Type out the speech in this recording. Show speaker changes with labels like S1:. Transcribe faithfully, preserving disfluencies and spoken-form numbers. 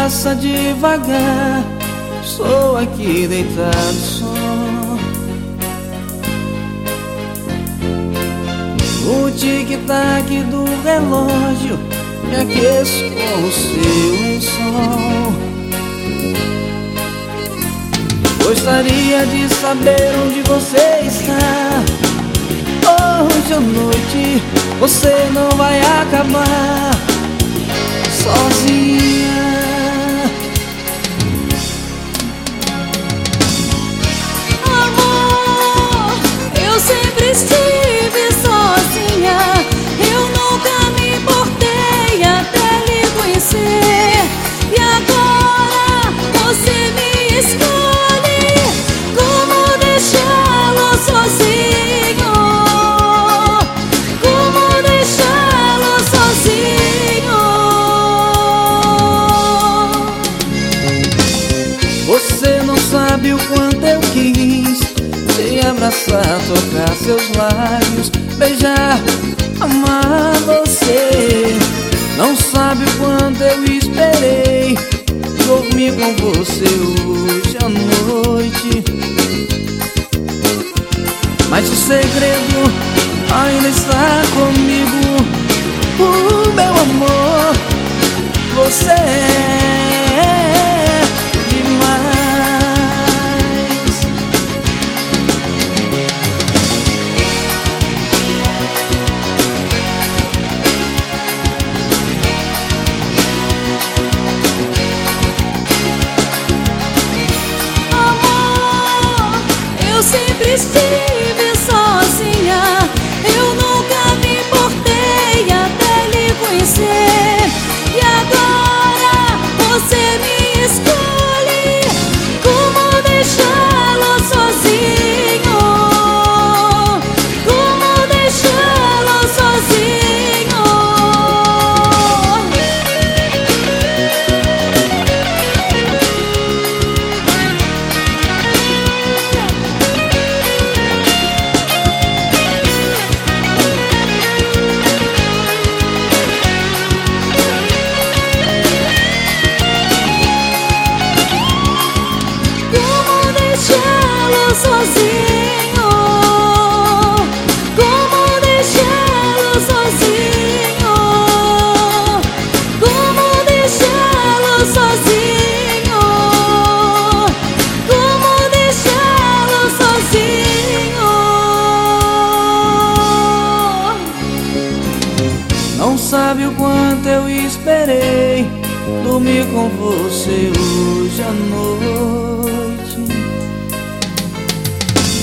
S1: abraça devagar. Estou aqui deitado só. O tic-tac do relógio me aqueço com o seu lençol. Gostaria de saber onde você está. Hoje à noite você não vai acabar sozinha.
S2: Amor, eu sempre estive sozinha. Eu nunca me importei até lhe conhecer. E agora você me escolhe. Como deixá-lo sozinho? Como deixá-lo sozinho?
S1: Você não sabe o quanto eu quis te abraçar, tocar seus lábios, beijar, amar você. Não sabe o quanto eu esperei dormir com você hoje à noite. Mas o segredo ainda está comigo. O meu amor, você é demais.
S2: Amor, eu sempre estive sozinha. Eu nunca me importei até lhe conhecer. E agora você me escolhe. Como deixá-lo sozinho? Como deixá-lo sozinho? Sozinho, como deixá-lo sozinho? Como deixá-lo sozinho? Como deixá-lo sozinho?
S1: Não sabe o quanto eu esperei dormir com você hoje à noite.